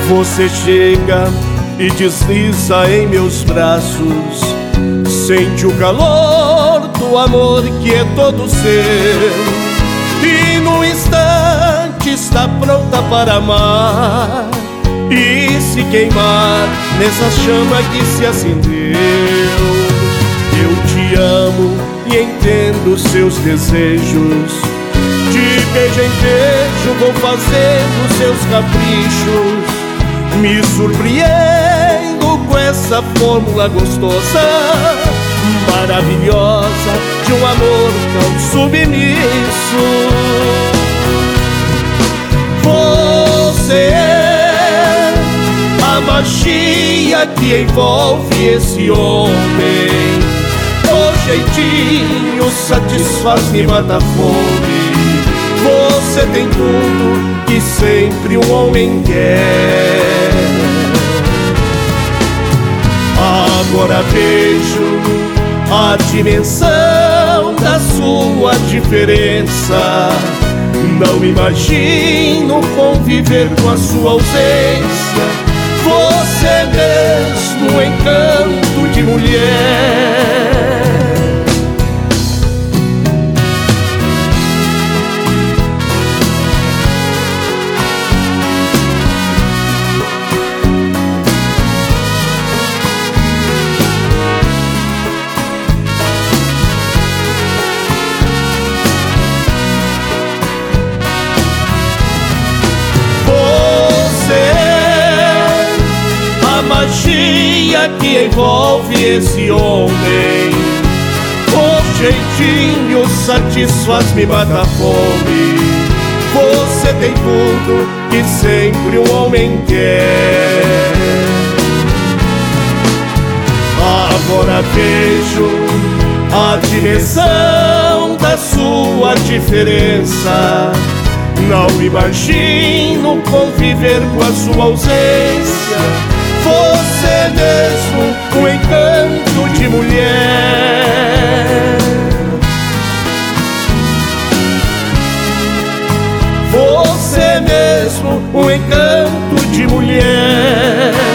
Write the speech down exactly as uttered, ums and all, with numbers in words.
Você chega e desliza em meus braços, sente o calor do amor que é todo seu, e no instante está pronta para amar e se queimar nessa chama que se acendeu. Eu te amo e entendo seus desejos, de beijo em beijo vou fazendo seus caprichos. Me surpreendo com essa fórmula gostosa, maravilhosa, de um amor tão submisso. Você é a magia que envolve esse homem. O jeitinho satisfaz-me, mata a fome. Você tem tudo que sempre um homem quer. Agora vejo a dimensão da sua diferença. Não imagino conviver com a sua ausência. Você é mesmo um encanto de mulher. Magia que envolve esse homem. O jeitinho satisfaz-me, mata a fome. Você tem tudo que sempre um homem quer. Agora vejo a dimensão da sua diferença. Não imagino conviver com a sua ausência. Você é mesmo um encanto de mulher. Você é mesmo um encanto de mulher.